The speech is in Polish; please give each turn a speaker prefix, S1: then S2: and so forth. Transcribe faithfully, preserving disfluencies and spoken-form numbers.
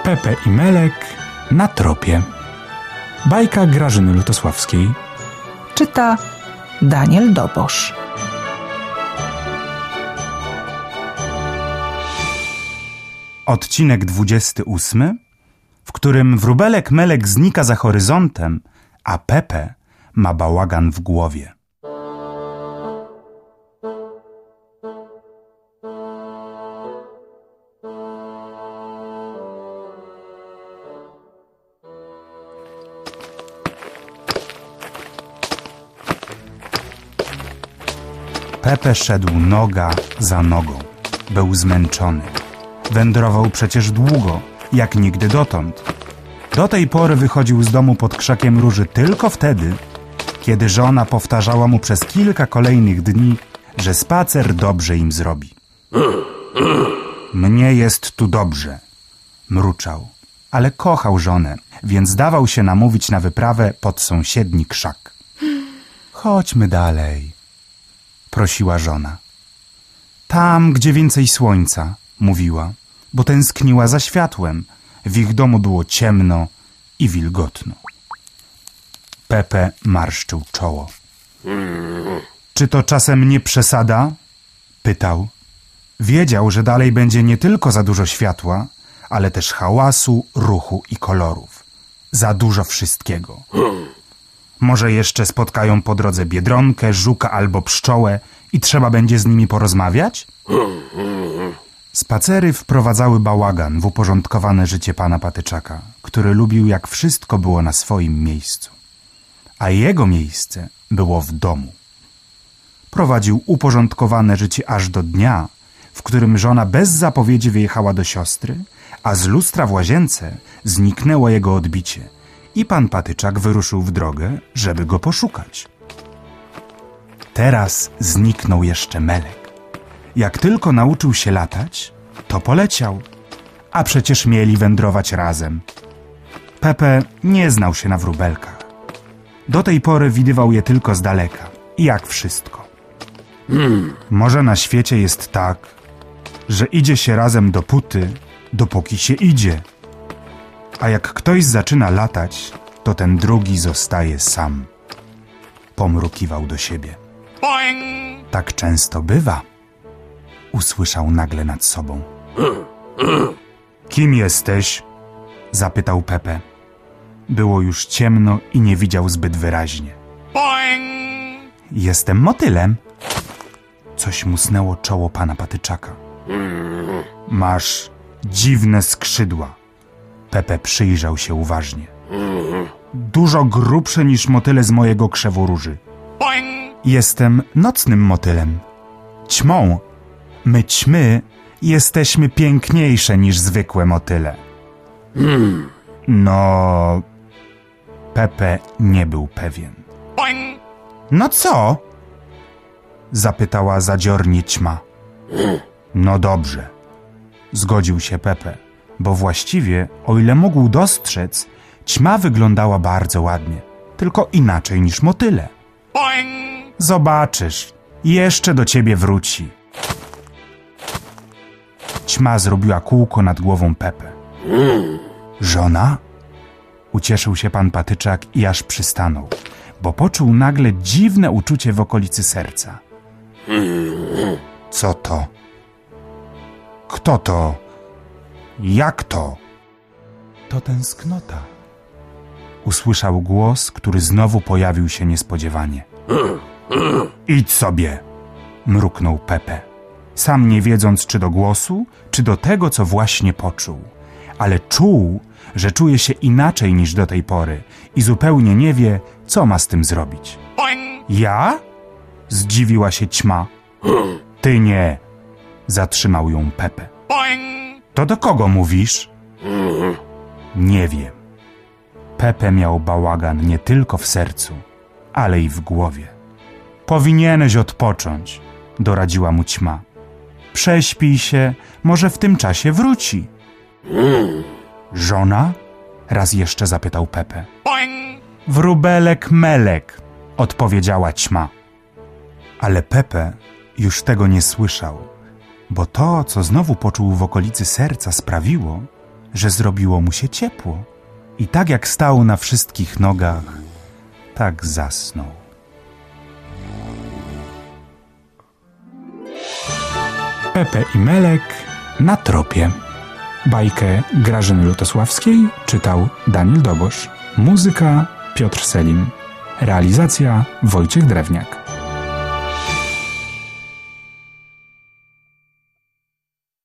S1: Pepe i Melek na tropie. Bajka Grażyny Lutosławskiej.
S2: Czyta Daniel Dobosz.
S3: Odcinek dwudziesty ósmy, w którym wróbelek Melek znika za horyzontem, a Pepe ma bałagan w głowie. Pepe szedł noga za nogą. Był zmęczony. Wędrował przecież długo, jak nigdy dotąd. Do tej pory wychodził z domu pod krzakiem róży tylko wtedy, kiedy żona powtarzała mu przez kilka kolejnych dni, że spacer dobrze im zrobi. Mnie jest tu dobrze, mruczał, ale kochał żonę, więc dawał się namówić na wyprawę pod sąsiedni krzak. Chodźmy dalej, prosiła żona. Tam, gdzie więcej słońca, mówiła, bo tęskniła za światłem. W ich domu było ciemno i wilgotno. Pepe marszczył czoło. Czy to czasem nie przesada? Pytał. Wiedział, że dalej będzie nie tylko za dużo światła, ale też hałasu, ruchu i kolorów. Za dużo wszystkiego. Może jeszcze spotkają po drodze biedronkę, żuka albo pszczołę i trzeba będzie z nimi porozmawiać? Spacery wprowadzały bałagan w uporządkowane życie pana Patyczaka, który lubił, jak wszystko było na swoim miejscu. A jego miejsce było w domu. Prowadził uporządkowane życie aż do dnia, w którym żona bez zapowiedzi wyjechała do siostry, a z lustra w łazience zniknęło jego odbicie i pan Patyczak wyruszył w drogę, żeby go poszukać. Teraz zniknął jeszcze Melek. Jak tylko nauczył się latać, to poleciał, a przecież mieli wędrować razem. Pepe nie znał się na wróbelkach. Do tej pory widywał je tylko z daleka, jak wszystko. Hmm. Może na świecie jest tak, że idzie się razem dopóty, dopóki się idzie. A jak ktoś zaczyna latać, to ten drugi zostaje sam. Pomrukiwał do siebie. Boing! Tak często bywa. Usłyszał nagle nad sobą. Kim jesteś? Zapytał Pepe. Było już ciemno i nie widział zbyt wyraźnie. Boing! Jestem motylem. Coś musnęło czoło pana Patyczaka. Masz dziwne skrzydła. Pepe przyjrzał się uważnie. Dużo grubsze niż motyle z mojego krzewu róży. Boing! Jestem nocnym motylem. Ćmą. My ćmy jesteśmy piękniejsze niż zwykłe motyle. Hmm. No... Pepe nie był pewien. Boing! No co? Zapytała zadziornie ćma. No dobrze. Zgodził się Pepe, bo właściwie, o ile mógł dostrzec, ćma wyglądała bardzo ładnie, tylko inaczej niż motyle. Boing! Zobaczysz, jeszcze do ciebie wróci. Ćma zrobiła kółko nad głową Pepe. Żona? Ucieszył się pan Patyczak i aż przystanął, bo poczuł nagle dziwne uczucie w okolicy serca. Co to? Kto to? Jak to? To tęsknota. Usłyszał głos, który znowu pojawił się niespodziewanie. Idź sobie, mruknął Pepe, sam nie wiedząc, czy do głosu, czy do tego, co właśnie poczuł. Ale czuł, że czuje się inaczej niż do tej pory i zupełnie nie wie, co ma z tym zrobić. Ja? Zdziwiła się ćma. Ty nie, zatrzymał ją Pepe. To do kogo mówisz? Nie wiem. Pepe miał bałagan nie tylko w sercu, ale i w głowie. Powinieneś odpocząć, doradziła mu ćma. Prześpij się, może w tym czasie wróci. Żona? Raz jeszcze zapytał Pepe. Wróbelek Melek, odpowiedziała ćma. Ale Pepe już tego nie słyszał, bo to, co znowu poczuł w okolicy serca, sprawiło, że zrobiło mu się ciepło. I tak jak stał na wszystkich nogach, tak zasnął.
S1: Pepe i Melek na tropie. Bajkę Grażyny Lutosławskiej czytał Daniel Dobosz. Muzyka Piotr Selim. Realizacja Wojciech Drewniak.